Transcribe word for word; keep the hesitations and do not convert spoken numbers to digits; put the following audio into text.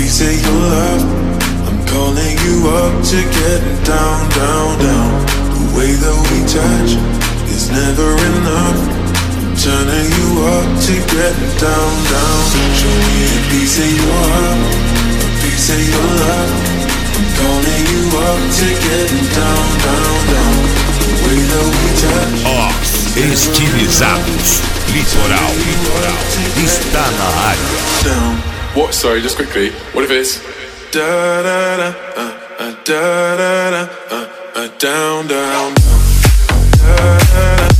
piece of your love. I'm calling you up to get down, down, down. The way that we touch is never enough. I'm turning you up to get down, down. Show me a piece of your heart, a piece of your love. I'm calling you up to get down, down, down. The way that we touch. Os estilizados. Litoral, litoral. Está na área. Down. What? Sorry, just quickly. What if it's Da da da, uh, uh, da da da, uh, uh, down, down, down. Da da da.